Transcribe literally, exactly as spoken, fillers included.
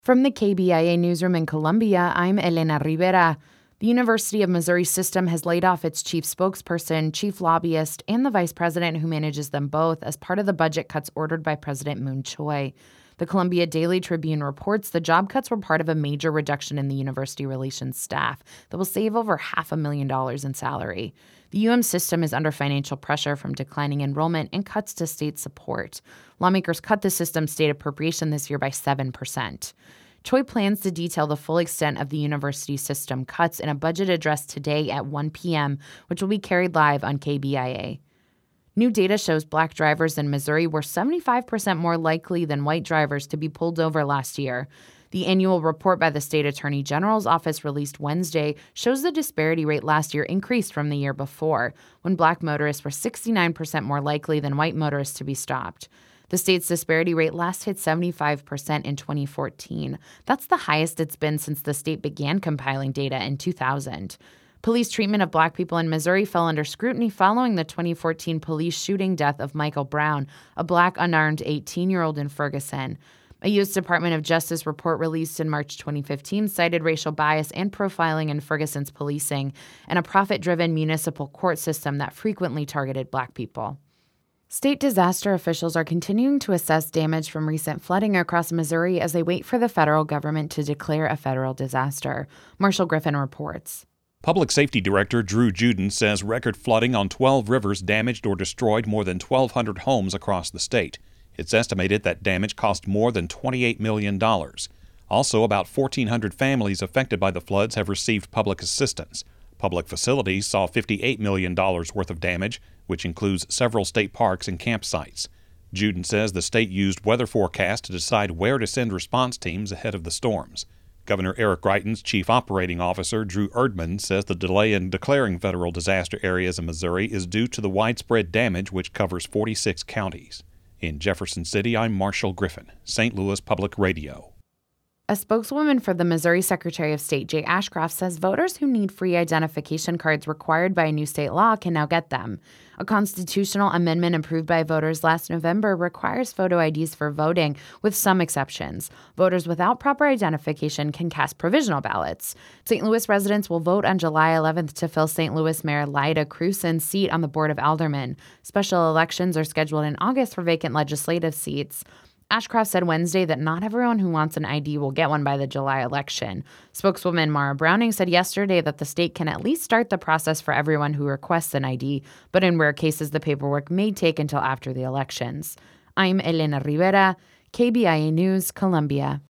From the K B I A newsroom in Columbia, I'm Elena Rivera. The University of Missouri system has laid off its chief spokesperson, chief lobbyist, and the vice president who manages them both as part of the budget cuts ordered by President Moon Choi. The Columbia Daily Tribune reports the job cuts were part of a major reduction in the university relations staff that will save over half a million dollars in salary. The U M system is under financial pressure from declining enrollment and cuts to state support. Lawmakers cut the system's state appropriation this year by seven percent. Choi plans to detail the full extent of the university system cuts in a budget address today at one p.m., which will be carried live on K B I A. New data shows black drivers in Missouri were seventy-five percent more likely than white drivers to be pulled over last year. The annual report by the state attorney general's office released Wednesday shows the disparity rate last year increased from the year before, when black motorists were sixty-nine percent more likely than white motorists to be stopped. The state's disparity rate last hit seventy-five percent in twenty fourteen. That's the highest it's been since the state began compiling data in two thousand. Police treatment of black people in Missouri fell under scrutiny following the twenty fourteen police shooting death of Michael Brown, a black unarmed eighteen-year-old in Ferguson. A U S Department of Justice report released in March twenty fifteen cited racial bias and profiling in Ferguson's policing and a profit-driven municipal court system that frequently targeted black people. State disaster officials are continuing to assess damage from recent flooding across Missouri as they wait for the federal government to declare a federal disaster. Marshall Griffin reports. Public Safety Director Drew Juden says record flooding on twelve rivers damaged or destroyed more than twelve hundred homes across the state. It's estimated that damage cost more than twenty-eight million dollars. Also, about fourteen hundred families affected by the floods have received public assistance. Public facilities saw fifty-eight million dollars worth of damage, which includes several state parks and campsites. Juden says the state used weather forecasts to decide where to send response teams ahead of the storms. Governor Eric Greitens' chief operating officer, Drew Erdman, says the delay in declaring federal disaster areas in Missouri is due to the widespread damage, which covers forty-six counties. In Jefferson City, I'm Marshall Griffin, Saint Louis Public Radio. A spokeswoman for the Missouri Secretary of State, Jay Ashcroft, says voters who need free identification cards required by a new state law can now get them. A constitutional amendment approved by voters last November requires photo I Ds for voting, with some exceptions. Voters without proper identification can cast provisional ballots. Saint Louis residents will vote on July eleventh to fill Saint Louis Mayor Lyda Krewson's seat on the Board of Aldermen. Special elections are scheduled in August for vacant legislative seats. Ashcroft said Wednesday that not everyone who wants an I D will get one by the July election. Spokeswoman Mara Browning said yesterday that the state can at least start the process for everyone who requests an I D, but in rare cases the paperwork may take until after the elections. I'm Elena Rivera, K B I A News, Columbia.